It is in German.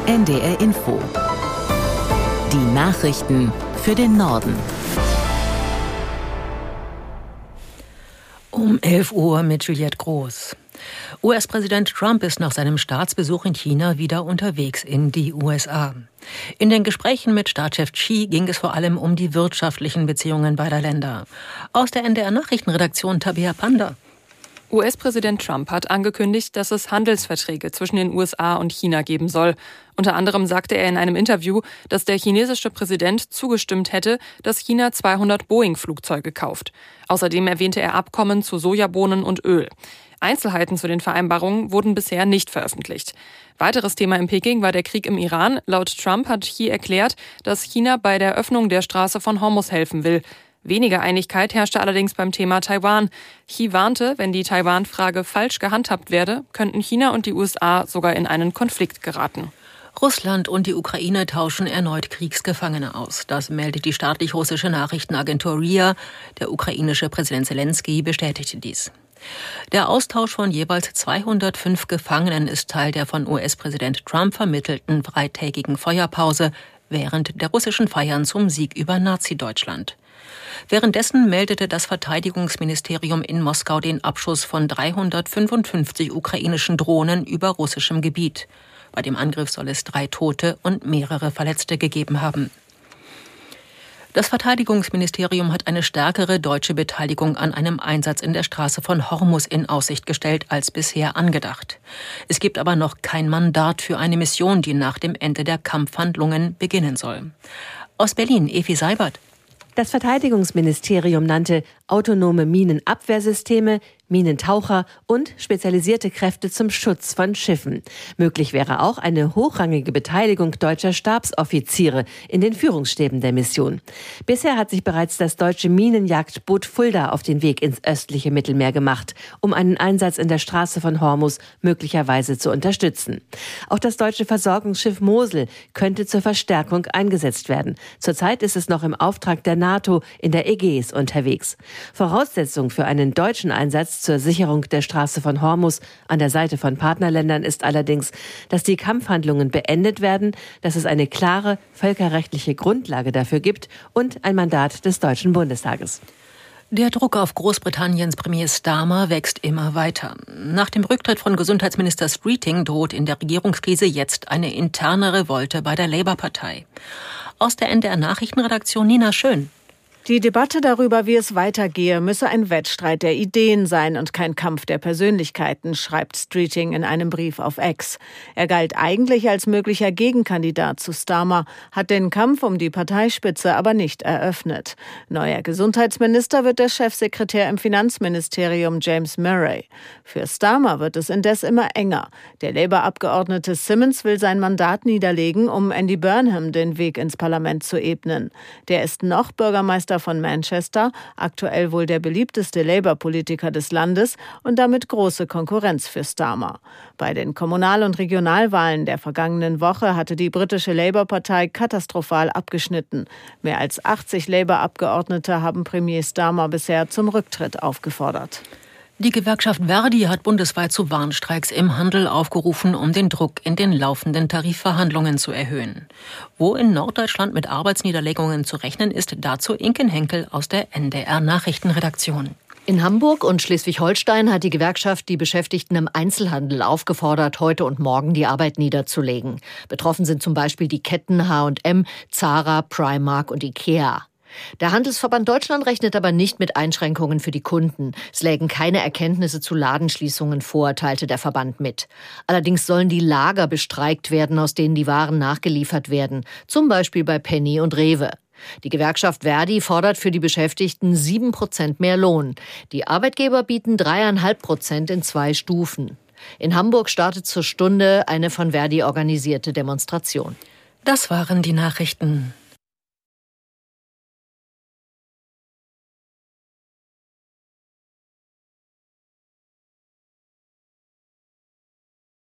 NDR Info. Die Nachrichten für den Norden. Um 11 Uhr mit Juliette Groß. US-Präsident Trump ist nach seinem Staatsbesuch in China wieder unterwegs in die USA. In den Gesprächen mit Staatschef Xi ging es vor allem um die wirtschaftlichen Beziehungen beider Länder. Aus der NDR-Nachrichtenredaktion Tabea Panda. US-Präsident Trump hat angekündigt, dass es Handelsverträge zwischen den USA und China geben soll. Unter anderem sagte er in einem Interview, dass der chinesische Präsident zugestimmt hätte, dass China 200 Boeing-Flugzeuge kauft. Außerdem erwähnte er Abkommen zu Sojabohnen und Öl. Einzelheiten zu den Vereinbarungen wurden bisher nicht veröffentlicht. Weiteres Thema in Peking war der Krieg im Iran. Laut Trump hat Xi erklärt, dass China bei der Öffnung der Straße von Hormuz helfen will. Weniger Einigkeit herrschte allerdings beim Thema Taiwan. Xi warnte, wenn die Taiwan-Frage falsch gehandhabt werde, könnten China und die USA sogar in einen Konflikt geraten. Russland und die Ukraine tauschen erneut Kriegsgefangene aus. Das meldet die staatlich-russische Nachrichtenagentur RIA. Der ukrainische Präsident Zelensky bestätigte dies. Der Austausch von jeweils 205 Gefangenen ist Teil der von US-Präsident Trump vermittelten dreitägigen Feuerpause während der russischen Feiern zum Sieg über Nazi-Deutschland. Währenddessen meldete das Verteidigungsministerium in Moskau den Abschuss von 355 ukrainischen Drohnen über russischem Gebiet. Bei dem Angriff soll es 3 Tote und mehrere Verletzte gegeben haben. Das Verteidigungsministerium hat eine stärkere deutsche Beteiligung an einem Einsatz in der Straße von Hormuz in Aussicht gestellt als bisher angedacht. Es gibt aber noch kein Mandat für eine Mission, die nach dem Ende der Kampfhandlungen beginnen soll. Aus Berlin, Evi Seibert. Das Verteidigungsministerium nannte autonome Minenabwehrsysteme, Minentaucher und spezialisierte Kräfte zum Schutz von Schiffen. Möglich wäre auch eine hochrangige Beteiligung deutscher Stabsoffiziere in den Führungsstäben der Mission. Bisher hat sich bereits das deutsche Minenjagdboot Fulda auf den Weg ins östliche Mittelmeer gemacht, um einen Einsatz in der Straße von Hormuz möglicherweise zu unterstützen. Auch das deutsche Versorgungsschiff Mosel könnte zur Verstärkung eingesetzt werden. Zurzeit ist es noch im Auftrag der NATO in der Ägäis unterwegs. Voraussetzung für einen deutschen Einsatz zur Sicherung der Straße von Hormuz an der Seite von Partnerländern ist allerdings, dass die Kampfhandlungen beendet werden, dass es eine klare völkerrechtliche Grundlage dafür gibt und ein Mandat des Deutschen Bundestages. Der Druck auf Großbritanniens Premier Starmer wächst immer weiter. Nach dem Rücktritt von Gesundheitsminister Streeting droht in der Regierungskrise jetzt eine interne Revolte bei der Labour-Partei. Aus der NDR-Nachrichtenredaktion Nina Schön. Die Debatte darüber, wie es weitergehe, müsse ein Wettstreit der Ideen sein und kein Kampf der Persönlichkeiten, schreibt Streeting in einem Brief auf X. Er galt eigentlich als möglicher Gegenkandidat zu Starmer, hat den Kampf um die Parteispitze aber nicht eröffnet. Neuer Gesundheitsminister wird der Chefsekretär im Finanzministerium James Murray. Für Starmer wird es indes immer enger. Der Labour-Abgeordnete Simmons will sein Mandat niederlegen, um Andy Burnham den Weg ins Parlament zu ebnen. Der ist noch Bürgermeister von Manchester, aktuell wohl der beliebteste Labour-Politiker des Landes und damit große Konkurrenz für Starmer. Bei den Kommunal- und Regionalwahlen der vergangenen Woche hatte die britische Labour-Partei katastrophal abgeschnitten. Mehr als 80 Labour-Abgeordnete haben Premier Starmer bisher zum Rücktritt aufgefordert. Die Gewerkschaft Verdi hat bundesweit zu Warnstreiks im Handel aufgerufen, um den Druck in den laufenden Tarifverhandlungen zu erhöhen. Wo in Norddeutschland mit Arbeitsniederlegungen zu rechnen ist, dazu Inken Henkel aus der NDR-Nachrichtenredaktion. In Hamburg und Schleswig-Holstein hat die Gewerkschaft die Beschäftigten im Einzelhandel aufgefordert, heute und morgen die Arbeit niederzulegen. Betroffen sind zum Beispiel die Ketten H&M, Zara, Primark und Ikea. Der Handelsverband Deutschland rechnet aber nicht mit Einschränkungen für die Kunden. Es lägen keine Erkenntnisse zu Ladenschließungen vor, teilte der Verband mit. Allerdings sollen die Lager bestreikt werden, aus denen die Waren nachgeliefert werden, zum Beispiel bei Penny und Rewe. Die Gewerkschaft Verdi fordert für die Beschäftigten 7% mehr Lohn. Die Arbeitgeber bieten 3,5% in 2 Stufen. In Hamburg startet zur Stunde eine von Verdi organisierte Demonstration. Das waren die Nachrichten.